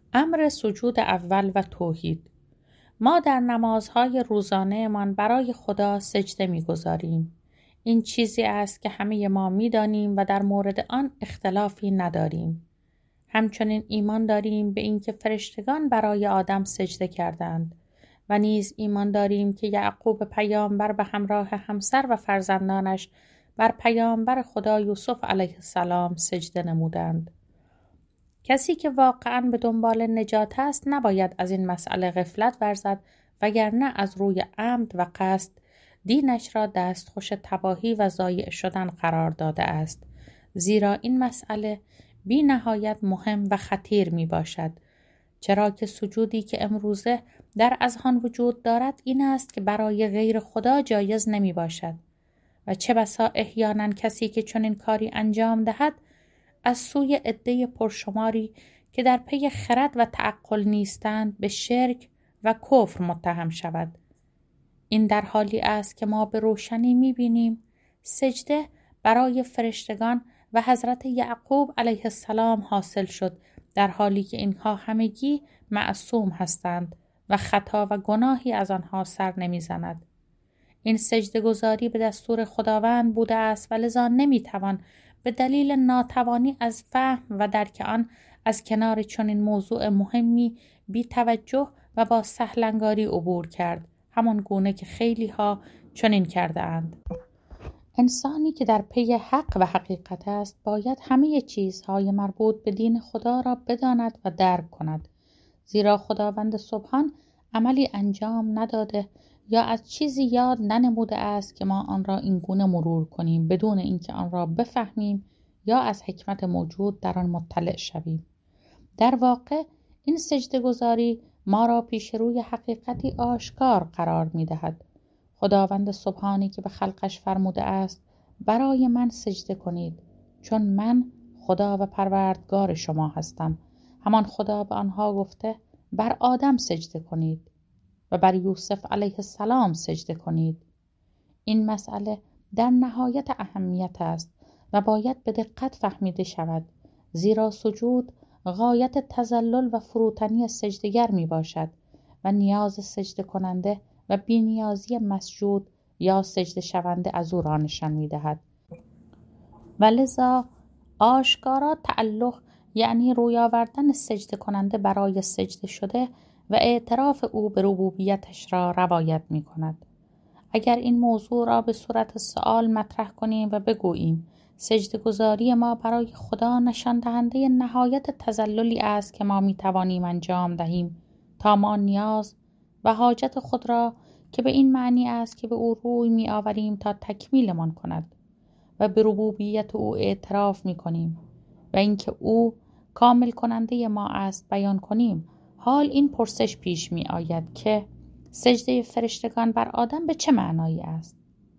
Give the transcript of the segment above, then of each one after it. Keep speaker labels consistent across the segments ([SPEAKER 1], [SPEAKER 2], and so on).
[SPEAKER 1] امر سجود اول و توحید. ما در نمازهای روزانه‌مان برای خدا سجده می‌گذاریم. این چیزی است که همه ما می‌دانیم و در مورد آن اختلافی نداریم. همچنین ایمان داریم به اینکه فرشتگان برای آدم سجده کردند و نیز ایمان داریم که یعقوب پیامبر به همراه همسر و فرزندانش بر پیامبر خدا یوسف علیه السلام سجده نمودند. کسی که واقعاً به دنبال نجات است نباید از این مسئله غفلت ورزد، وگرنه از روی عمد و قصد دینش را دستخوش تباهی و ضایع شدن قرار داده است، زیرا این مسئله بی نهایت مهم و خطیر می باشد، چرا که سجودی که امروزه در اذهان وجود دارد این است که برای غیر خدا جایز نمی باشد و چه بسا احیانا کسی که چنین کاری انجام دهد از سوی عده پرشماری که در پی خرد و تعقل نیستند به شرک و کفر متهم شود. این در حالی است که ما به روشنی می‌بینیم سجده برای فرشتگان و حضرت یعقوب علیه السلام حاصل شد، در حالی که اینها همگی معصوم هستند و خطا و گناهی از آنها سر نمی‌زند. این سجده گذاری به دستور خداوند بوده است و لذا نمی‌توان به دلیل ناتوانی از فهم و درک آن از کنار چنین موضوع مهمی بی توجه و با سهلنگاری عبور کرد، همان گونه که خیلی ها چنین کرده اند. انسانی که در پی حق و حقیقت است باید همه چیزهای مربوط به دین خدا را بداند و درک کند، زیرا خداوند سبحان عملی انجام نداده یا از چیزی یاد ننموده است که ما آن را این گونه مرور کنیم بدون اینکه آن را بفهمیم یا از حکمت موجود در آن مطلع شویم. در واقع این سجده گذاری ما را پیش روی حقیقتی آشکار قرار می دهد. خداوند سبحانی که به خلقش فرموده است برای من سجده کنید چون من خدا و پروردگار شما هستم. همان خدا به آنها گفته بر آدم سجده کنید و بر یوسف علیه السلام سجده کنید. این مسئله در نهایت اهمیت است و باید به دقت فهمیده شود، زیرا سجود غایت تذلل و فروتنی سجدگر می باشد و نیاز سجده کننده و بی‌نیازی مسجود یا سجده شونده از او را نشان می دهد. و لذا آشکارا تعلق یعنی روی آوردن سجده کننده برای سجده شده و اعتراف او به ربوبیتش را روایت می کند. اگر این موضوع را به صورت سؤال مطرح کنیم و بگوییم سجده گذاری ما برای خدا نشان دهنده نهایت تذللی است که ما می توانیم انجام دهیم تا ما نیاز و حاجت خود را که به این معنی است که به او روی می آوریم تا تکمیلمان کند و به ربوبیت او اعتراف می کنیم و اینکه او کامل کننده ما است بیان کنیم، حال این پرسش پیش می آید که سجده فرشتگان بر آدم به چه معنایی است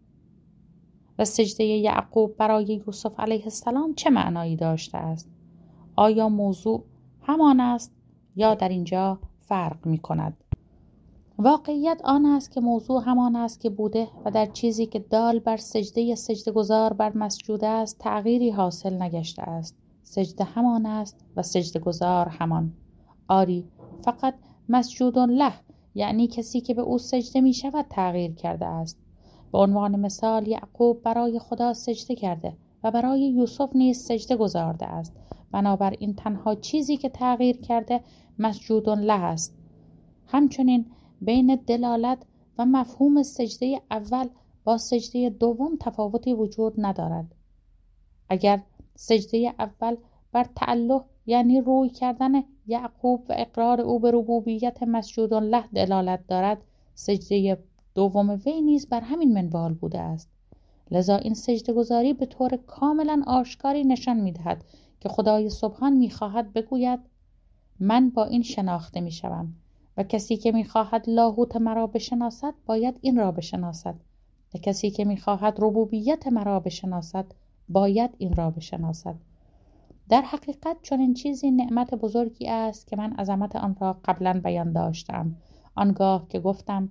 [SPEAKER 1] و سجده یعقوب برای یوسف علیه السلام چه معنایی داشته است؟ آیا موضوع همان است یا در اینجا فرق می کند؟ واقعیت آن است که موضوع همان است که بوده و در چیزی که دال بر سجده گذار بر مسجود است تغییری حاصل نگشته است. سجده همان است و سجده گذار همان. آری، فقط مسجود له یعنی کسی که به او سجده می شود تغییر کرده است. به عنوان مثال یعقوب برای خدا سجده کرده و برای یوسف نیز سجده گذارده است. بنابراین تنها چیزی که تغییر کرده مسجود له است. همچنین بین دلالت و مفهوم سجده اول با سجده دوم تفاوتی وجود ندارد. اگر سجده اول بر تعلق یعنی روی کردن یعقوب و اقرار او به ربوبیت مسجود له دلالت دارد، سجده دوم وی نیز بر همین منوال بوده است. لذا این سجده گذاری به طور کاملا آشکاری نشان می دهد که خدای سبحان می خواهد بگوید من با این شناخته می شوم و کسی که می خواهد لاهوت مرا بشناسد باید این را بشناسد و کسی که می خواهد ربوبیت مرا بشناسد باید این را بشناسد. در حقیقت چنین چیزی نعمت بزرگی است که من عظمت آن را قبلا بیان داشتم، آنگاه که گفتم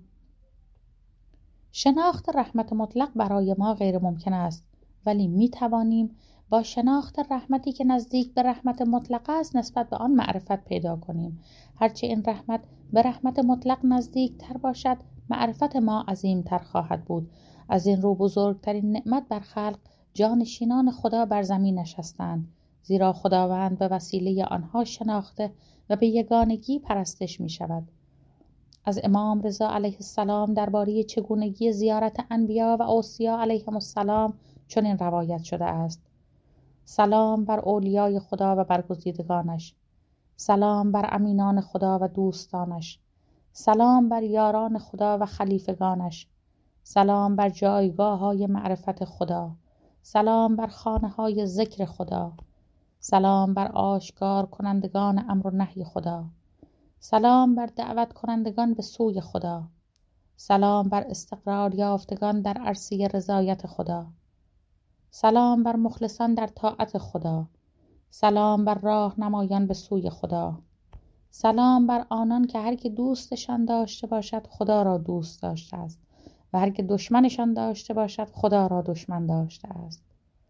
[SPEAKER 1] شناخت رحمت مطلق برای ما غیر ممکن است، ولی می توانیم با شناخت رحمتی که نزدیک به رحمت مطلق است نسبت به آن معرفت پیدا کنیم. هرچه این رحمت به رحمت مطلق نزدیک تر باشد معرفت ما عظیم تر خواهد بود. از این رو بزرگترین نعمت بر خلق جانشینان خدا بر زمین نشستند، زیرا خداوند به وسیله آنها شناخته و به یگانگی پرستش می شود. از امام رضا علیه السلام درباره چگونگی زیارت انبیا و اوصیا علیهم السلام چنین روایت شده است: سلام بر اولیای خدا و برگزیدگانش، سلام بر امینان خدا و دوستانش، سلام بر یاران خدا و خلیفگانش، سلام بر جایگاه های معرفت خدا، سلام بر خانه های ذکر خدا، سلام بر آشکار کنندگان امر و نهی خدا، سلام بر دعوت کنندگان به سوی خدا، سلام بر استقرار یافتگان در عرصه رضایت خدا، سلام بر مخلصان در طاعت خدا، سلام بر راه نمایان به سوی خدا، سلام بر آنان که هر که دوستشان داشته باشد خدا را دوست داشته است و هر که دشمنشان داشته باشد خدا را دشمن داشته است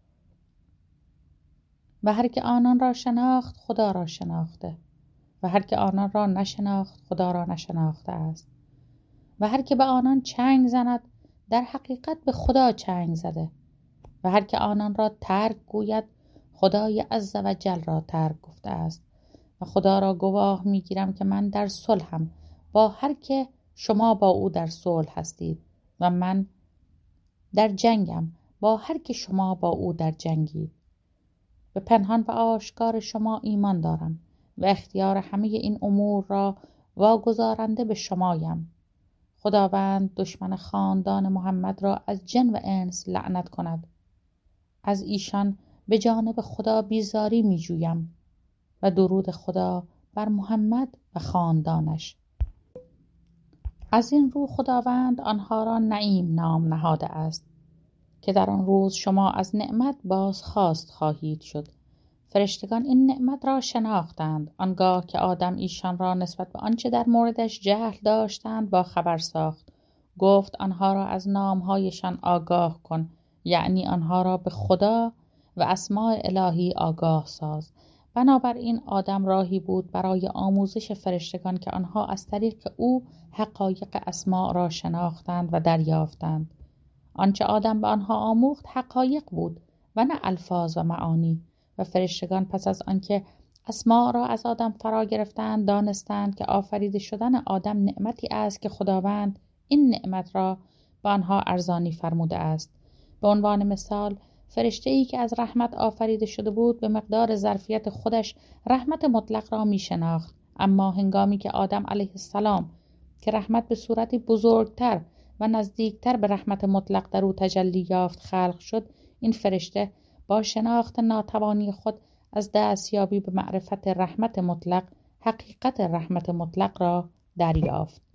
[SPEAKER 1] و هر که آنان را شناخت خدا را شناخته و هر که آنان را نشناخت خدا را نشناخته است و هر که به آنان چنگ زند در حقیقت به خدا چنگ زده و هر که آنان را ترک گوید خدای عز و جل را ترک گفته است. و خدا را گواه میگیرم که من در صلحم با هر که شما با او در صلح هستید و من در جنگم با هر که شما با او در جنگید. به پنهان و آشکار شما ایمان دارم و اختیار همه این امور را واگذارنده به شمایم. خداوند دشمن خاندان محمد را از جن و انس لعنت کند. از ایشان به جانب خدا بیزاری می جویم و درود خدا بر محمد و خاندانش. از این رو خداوند آنها را نعیم نام نهاده است که در آن روز شما از نعمت بازخواست خواهید شد. فرشتگان این نعمت را شناختند آنگاه که آدم ایشان را نسبت به آنچه در موردش جهل داشتند با خبر ساخت. گفت آنها را از نامهایشان آگاه کن، یعنی آنها را به خدا و اسماء الهی آگاه ساز. بنابراین آدم راهی بود برای آموزش فرشتگان که آنها از طریق او حقایق اسماء را شناختند و دریافتند. آنچه آدم به آنها آموخت حقایق بود و نه الفاظ و معانی. و فرشتگان پس از آنکه اسماء را از آدم فرا گرفتند دانستند که آفریده شدن آدم نعمتی است که خداوند این نعمت را به آنها ارزانی فرموده است. به عنوان مثال فرشته‌ای که از رحمت آفریده شده بود به مقدار ظرفیت خودش رحمت مطلق را می شناخت، اما هنگامی که آدم علیه السلام که رحمت به صورتی بزرگتر و نزدیکتر به رحمت مطلق در او تجلی یافت خلق شد، این فرشته با شناخت ناتوانی خود از دستیابی به معرفت رحمت مطلق حقیقت رحمت مطلق را دریافت.